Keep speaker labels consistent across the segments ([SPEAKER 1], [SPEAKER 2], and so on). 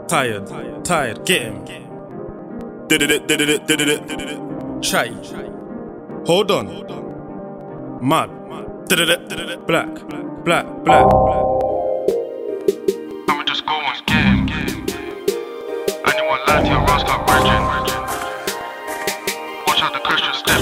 [SPEAKER 1] Tired, get him. Did it. Chatty. Hold on. Mad. Black.
[SPEAKER 2] I'ma just go and get him. Anyone lie to your Ross got virgin. Watch out the Christian step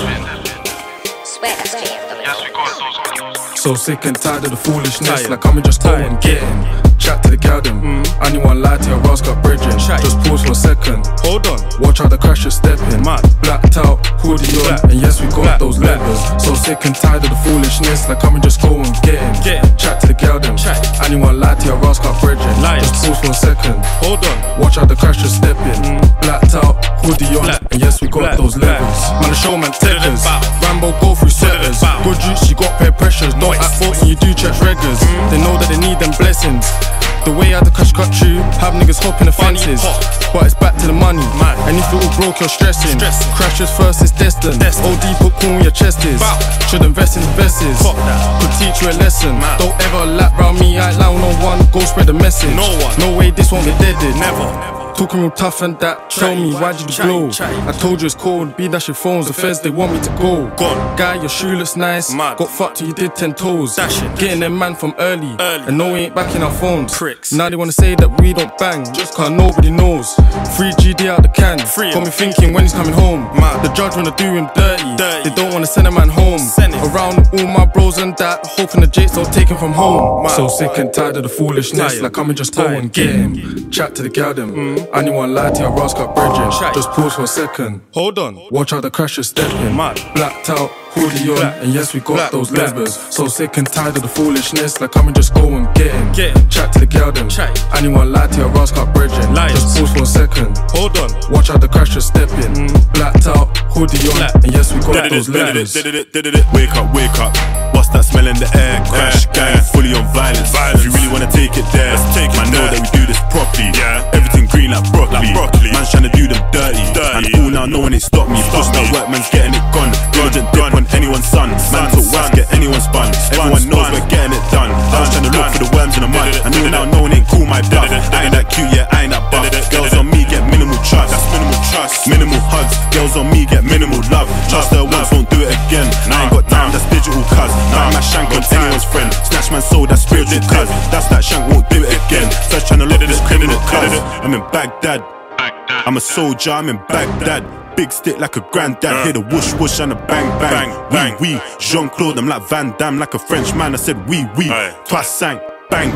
[SPEAKER 2] in. Yes, we got those.
[SPEAKER 3] So sick and tired of the foolishness. Like I'ma just go and get him. Chat to the gal them. Anyone lie to your Ross got bridging. Just pause for a second.
[SPEAKER 1] Hold on.
[SPEAKER 3] Watch how the crashers step in.
[SPEAKER 1] Mad.
[SPEAKER 3] Blacked out, hoodie on, and yes we got those levers. So sick and tired of the foolishness. Like I'ma just go and get him. Chat to the gal them. Anyone lie to your Ross got bridging. Just pause for a second.
[SPEAKER 1] Hold on.
[SPEAKER 3] Watch how the crashers step in. Blacked out, hoodie on, and yes we got those levers. Man the showman tickers. Rambo go through setters. Good juice, you got pair pressures. Don't act false when you do church reggers. They know that they need them blessings. The way I the crash cut you, have niggas hopping the fences. But it's back to the money, and if you all broke, you're stressing. Crashes first, it's destined. OD put cool where your chest is. Should invest in investors. Could teach you a lesson. Don't ever lap round me, I allow no one. Go spread the message. No way this won't get deaded. Never. Talking real tough and that. Tell me, why did you blow? I told you it's cold, be dash your phones. The feds, they want me to go. Guy, your shoe looks nice. Got fucked till you did 10 toes. Getting them man from early. And no, we ain't backing our phones. Now they wanna say that we don't bang, cause nobody knows. Free GD out the can. Got me thinking when he's coming home. The judge wanna do him dirty. They don't wanna send a man home. Around all my bros and that, hoping the Jakes don't take him from home. So sick and tired of the foolishness. Like I'ma just go and get him. Chat to the gal them. Anyone lie to your Ross got bridging. Just pause for a second.
[SPEAKER 1] Hold on.
[SPEAKER 3] Watch how the crashers step in. Blacked out, hoodie on, and yes we got those levers. So sick and tired of the foolishness. Like I'ma just go and get him. Chat to the gal them. Anyone lie to your Ross got bridging. Just pause for a second.
[SPEAKER 1] Hold on.
[SPEAKER 3] Watch how the crashers step in. Blacked out, hoodie on, and yes we got those levers.
[SPEAKER 4] Wake up. What's that smell in the air? Crash gang, fully on violence. If you really wanna take it there, man, know that we do this properly. Everything green like broccoli. Man's trying to do them dirty. And all now, no one ain't stop me. Push that work, man's getting it gone. Diligent dip on anyone's son. Man took wax, get anyone spun. Everyone knows we're getting it done. I was trying to look for the worms in the mud. And all now, no one ain't cool my bluff. I ain't that cute, yeah, I ain't that buff. Girls on me get minimal trust. That's minimal trust. Minimal hugs. Girls on me get minimal love. Trust her once, won't do it again. I ain't got time, that's digital cuz. Now I'm a shank on anyone's friend. Snatch man's soul, that's spiritual cuz. That's that shank, won't do it again. First trying to look at this criminal cuz. I'm in Baghdad. I'm a soldier, I'm in Baghdad. Big stick like a granddad. Hear the whoosh whoosh and a bang bang. Oui, Jean-Claude, I'm like Van Damme. Like a French man, I said oui. Twice sank. Bang.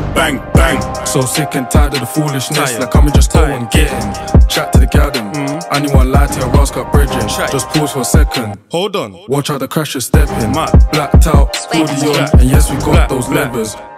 [SPEAKER 3] So sick and tired of the foolishness. Like I'ma just go and get him. Chat to the gal them. Anyone lie to your Ross got bridging. Just pause for a second.
[SPEAKER 1] Hold on.
[SPEAKER 3] Watch how the crashers step in. Blacked out, hoodie on, and yes we got those levers.